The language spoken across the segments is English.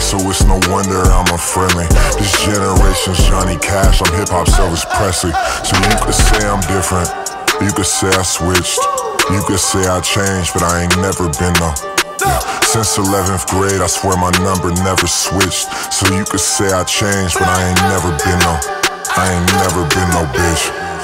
so it's no wonder I'm unfriendly. This generation's Johnny Cash, I'm hip-hop's Elvis Presley. So you could say I'm different, you could say I switched, you could say I changed, but I ain't never been no. Yeah. Since 11th grade, I swear my number never switched. So you could say I changed, but I ain't never been no. I ain't never been no bitch.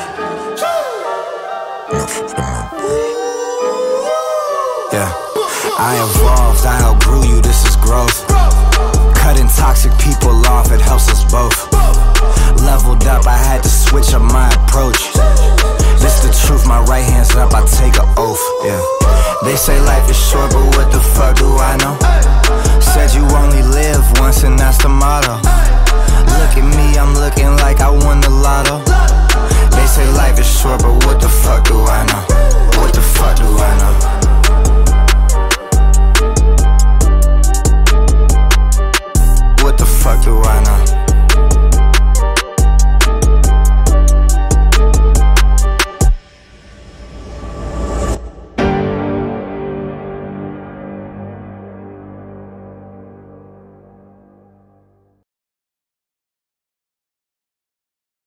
Never been no bitch. Yeah, I evolved, I outgrew you, this is growth. Cutting toxic people off, it helps us both. Leveled up, I had to switch up my approach. This the truth, my right hand's up, I take an oath. Yeah, they say life is short, but what the fuck do I know? Said you only live once and that's the motto.